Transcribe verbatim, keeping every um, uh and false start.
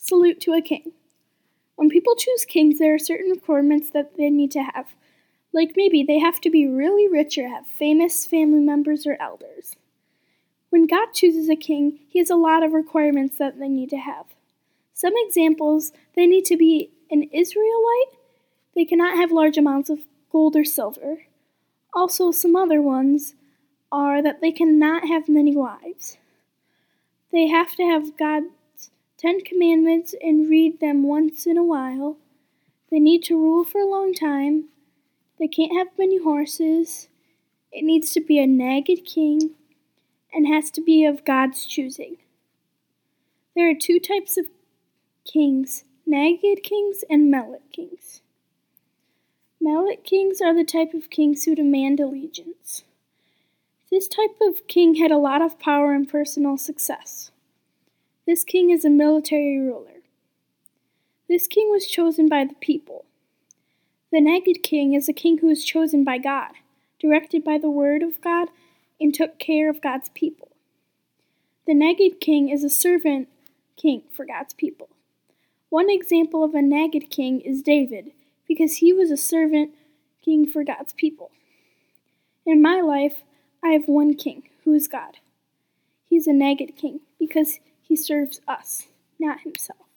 Salute to a king. When people choose kings, there are certain requirements that they need to have. Like maybe they have to be really rich or have famous family members or elders. When God chooses a king, he has a lot of requirements that they need to have. Some examples, they need to be an Israelite. They cannot have large amounts of gold or silver. Also, some other ones are that they cannot have many wives. They have to have God's Ten Commandments and read them once in a while. They need to rule for a long time. They can't have many horses. It needs to be a nagged king and has to be of God's choosing. There are two types of kings, nagged kings and melech kings. Melech kings are the type of kings who demand allegiance. This type of king had a lot of power and personal success. This king is a military ruler. This king was chosen by the people. The nagged king is a king who is chosen by God, directed by the word of God, and took care of God's people. The nagged king is a servant king for God's people. One example of a nagged king is David, because he was a servant king for God's people. In my life, I have one king, who is God. He's a nagged king, because he serves us, not himself.